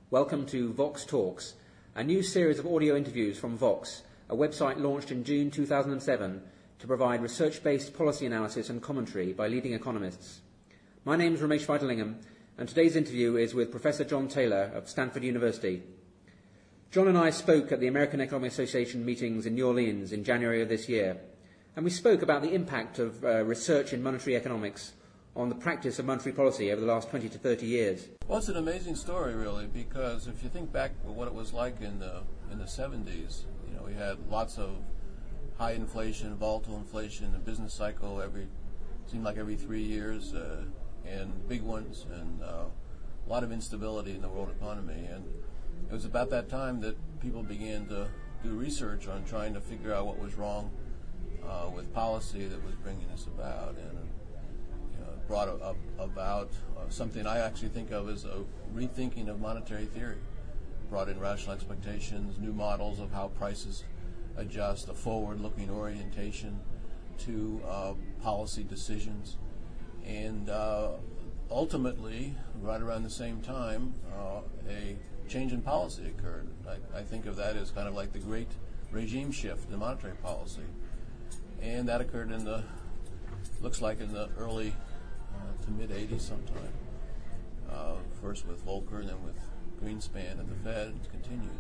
Welcome to Vox Talks, a new series of audio interviews from Vox, a website launched in June 2007 to provide research-based policy analysis and commentary by leading economists. My name is Ramesh Vaidalingam, and today's interview is with Professor John Taylor of Stanford University. John and I spoke at the American Economic Association meetings in New Orleans in January of this year, and we spoke about the impact of research in monetary economics on the practice of monetary policy over the last 20 to 30 years. Well, it's an amazing story, really, because if you think back to what it was like in the 70s, we had lots of high inflation, volatile inflation, a business cycle seemed like every 3 years, and big ones, and a lot of instability in the world economy. And it was about that time that people began to do research on trying to figure out what was wrong with policy that was bringing this about, and brought about something I actually think of as a rethinking of monetary theory. Brought in rational expectations, new models of how prices adjust, a forward-looking orientation to policy decisions. And ultimately, right around the same time, a change in policy occurred. I think of that as kind of like the great regime shift in monetary policy. And that occurred looks like in the early to mid-'80s sometime. First with Volcker and then with Greenspan at the Fed, and it's continued.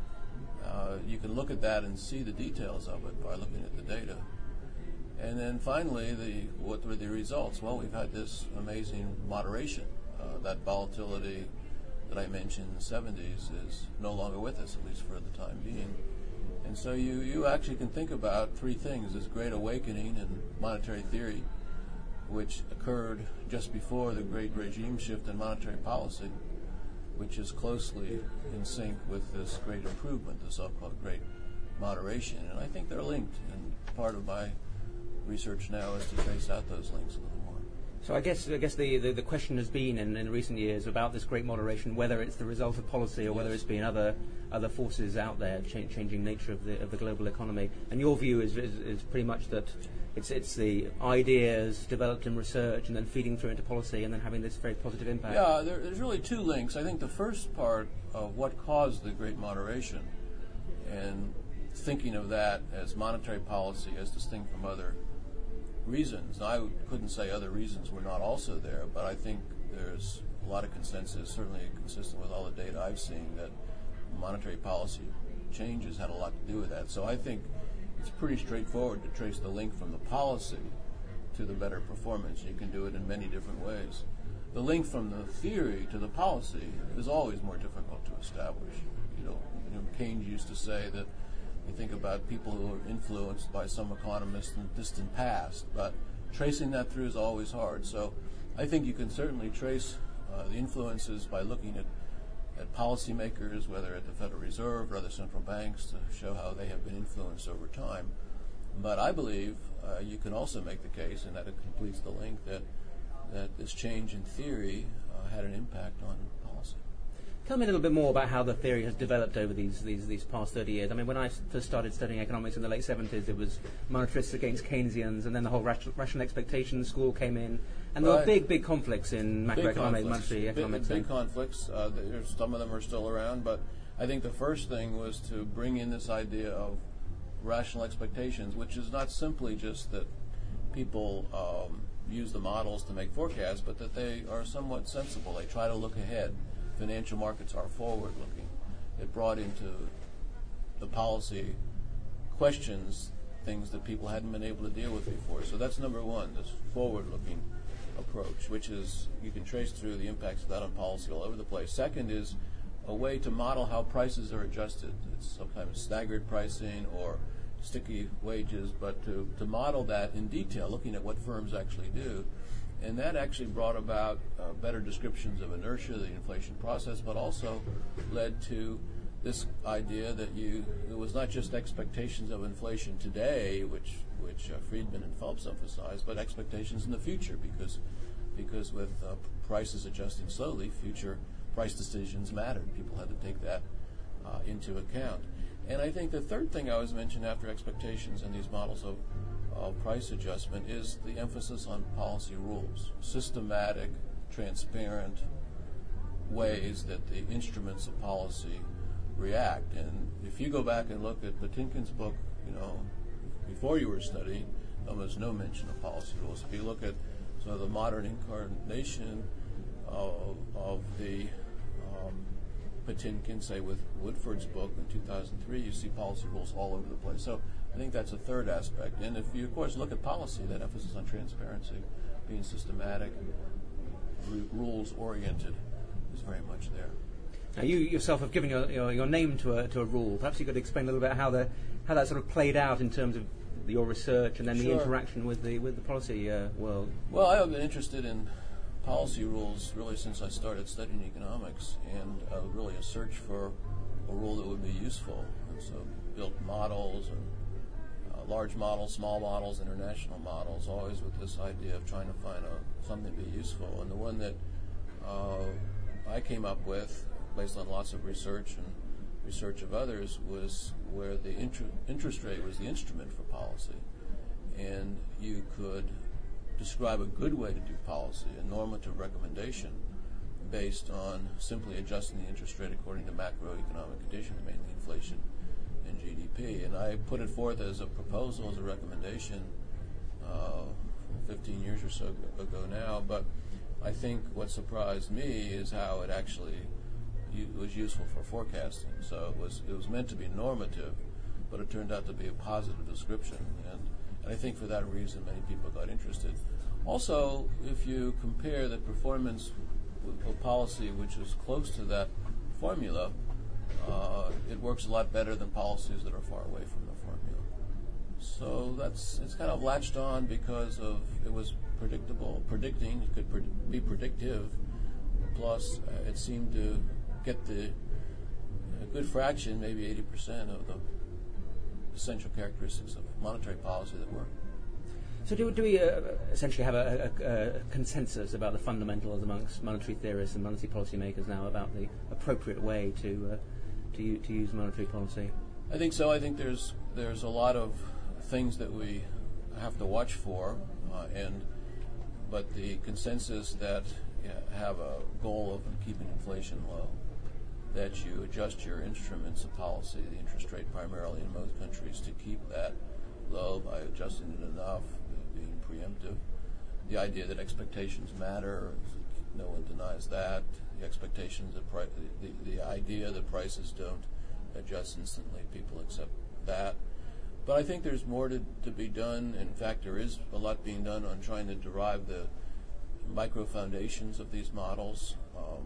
You can look at that and see the details of it by looking at the data. And then finally, what were the results? Well, we've had this amazing moderation. That volatility that I mentioned in the 70s is no longer with us, at least for the time being. And so you actually can think about three things: this great awakening in monetary theory, which occurred just before the great regime shift in monetary policy, which is closely in sync with this great improvement, the so-called great moderation. And I think they're linked, and part of my research now is to trace out those links a little more. So I guess the question has been in recent years about this great moderation, whether it's the result of policy or whether it's been other forces out there changing nature of the global economy. And your view is pretty much that it's the ideas developed in research and then feeding through into policy and then having this very positive impact. Yeah, there's really two links. I think the first part of what caused the great moderation, and thinking of that as monetary policy as distinct from other reasons. Now, I couldn't say other reasons were not also there, but I think there's a lot of consensus, certainly consistent with all the data I've seen, that monetary policy changes had a lot to do with that. So I think it's pretty straightforward to trace the link from the policy to the better performance. You can do it in many different ways. The link from the theory to the policy is always more difficult to establish. Keynes used to say that you think about people who are influenced by some economist in the distant past, but tracing that through is always hard. So I think you can certainly trace the influences by looking at policymakers, whether at the Federal Reserve or other central banks, to show how they have been influenced over time. But I believe you can also make the case, and that it completes the link, that this change in theory had an impact on policy. Tell me a little bit more about how the theory has developed over these past 30 years. I mean, when I first started studying economics in the late 70s, it was monetarists against Keynesians, and then the whole rational expectations school came in, and there were big conflicts in macroeconomic, monetary economics. Big conflicts. Some of them are still around, but I think the first thing was to bring in this idea of rational expectations, which is not simply just that people use the models to make forecasts, but that they are somewhat sensible. They try to look ahead. Financial markets are forward-looking. It brought into the policy questions things that people hadn't been able to deal with before. So that's number one, this forward-looking approach, which is, you can trace through the impacts of that on policy all over the place. Second is a way to model how prices are adjusted. It's sometimes staggered pricing or sticky wages, but to model that in detail, looking at what firms actually do. And that actually brought about better descriptions of inertia, the inflation process, but also led to this idea that it was not just expectations of inflation today, which Friedman and Phelps emphasized, but expectations in the future, because with prices adjusting slowly, future price decisions mattered. People had to take that into account. And I think the third thing I was mentioning after expectations and these models of price adjustment is the emphasis on policy rules, systematic, transparent, ways that the instruments of policy react. And if you go back and look at Patinkin's book, before you were studying, almost no mention of policy rules. If you look at sort of the modern incarnation of the Patinkin, say with Woodford's book in 2003, you see policy rules all over the place. So I think that's a third aspect. And if you, of course, look at policy, that emphasis on transparency, being systematic, rules-oriented is very much there. Now, you yourself have given your name to a rule. Perhaps you could explain a little bit how that sort of played out in terms of your research and then the interaction with the policy world. Well, I have been interested in policy rules really since I started studying economics, and really a search for a rule that would be useful. And so built models, and large models, small models, international models, always with this idea of trying to find something to be useful. And the one that I came up with, based on lots of research and research of others, was where the interest rate was the instrument for policy. And you could describe a good way to do policy, a normative recommendation, based on simply adjusting the interest rate according to macroeconomic conditions, mainly inflation and GDP. And I put it forth as a proposal, as a recommendation, 15 years or so ago now. But I think what surprised me is how it actually was useful for forecasting. So it was meant to be normative, but it turned out to be a positive description. And I think for that reason, many people got interested. Also, if you compare the performance of policy, which is close to that formula, it works a lot better than policies that are far away from the formula. So it's kind of latched on because it was predicting, it could be predictive, plus it seemed to get a good fraction, maybe 80% of the essential characteristics of monetary policy that work. So do we essentially have a consensus about the fundamentals amongst monetary theorists and monetary policymakers now about the appropriate way to use monetary policy? I think so. I think there's a lot of things that we have to watch for, but the consensus that have a goal of keeping inflation low, that you adjust your instruments of policy, the interest rate primarily in most countries, to keep that low by adjusting it enough, being preemptive. The idea that expectations matter, no one denies that. The expectations that the idea that prices don't adjust instantly, people accept that. But I think there's more to be done. In fact, there is a lot being done on trying to derive the micro foundations of these models.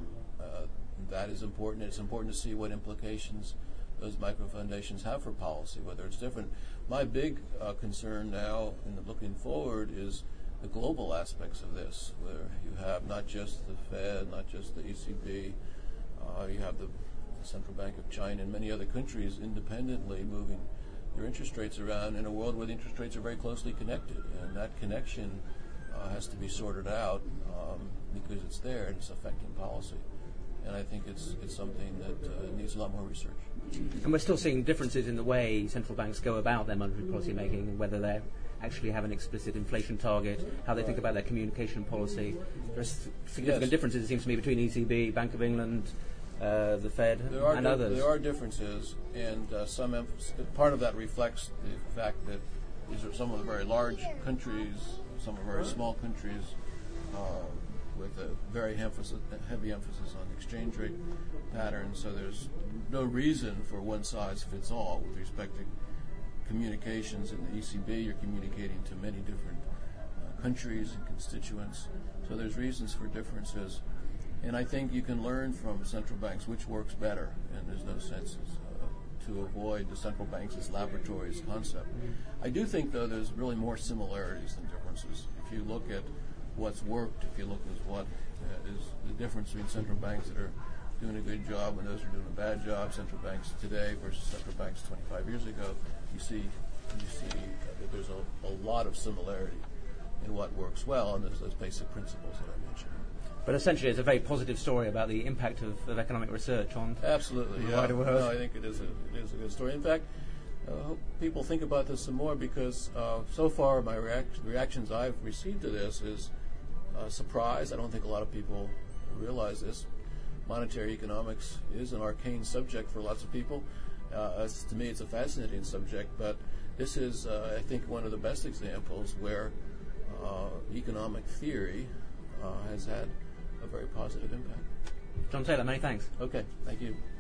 That is important. It's important to see what implications those micro foundations have for policy, whether it's different. My big concern now, in looking forward, is the global aspects of this, where you have not just the Fed, not just the ECB, you have the Central Bank of China and many other countries independently moving their interest rates around in a world where the interest rates are very closely connected, and that connection has to be sorted out because it's there and it's affecting policy. And I think it's something that needs a lot more research. And we're still seeing differences in the way central banks go about their monetary policy making, whether they actually have an explicit inflation target, how they think about their communication policy. There's significant differences, it seems to me, between ECB, Bank of England, the Fed, and others. There are differences, and part of that reflects the fact that these are some of the very large countries, some are very small countries, with a very heavy emphasis on exchange rate patterns. So there's no reason for one size fits all with respect to communications. In the ECB, you're communicating to many different countries and constituents. So there's reasons for differences. And I think you can learn from central banks which works better, and there's no sense to avoid the central banks as laboratories concept. I do think, though, there's really more similarities than differences. If you look at what's worked, if you look at what is the difference between central banks that are doing a good job and those who are doing a bad job, central banks today versus central banks 25 years ago, you see that there's a lot of similarity in what works well, and there's those basic principles that I mentioned. But essentially, it's a very positive story about the impact of economic research on absolutely the wider world. No, I think it is a good story. In fact, I hope people think about this some more, because so far my reactions I've received to this is surprise. I don't think a lot of people realize this. monetary economics is an arcane subject for lots of people. To me, it's a fascinating subject, but this is, I think, one of the best examples where economic theory has had a very positive impact. John Taylor, many thanks. Okay, thank you.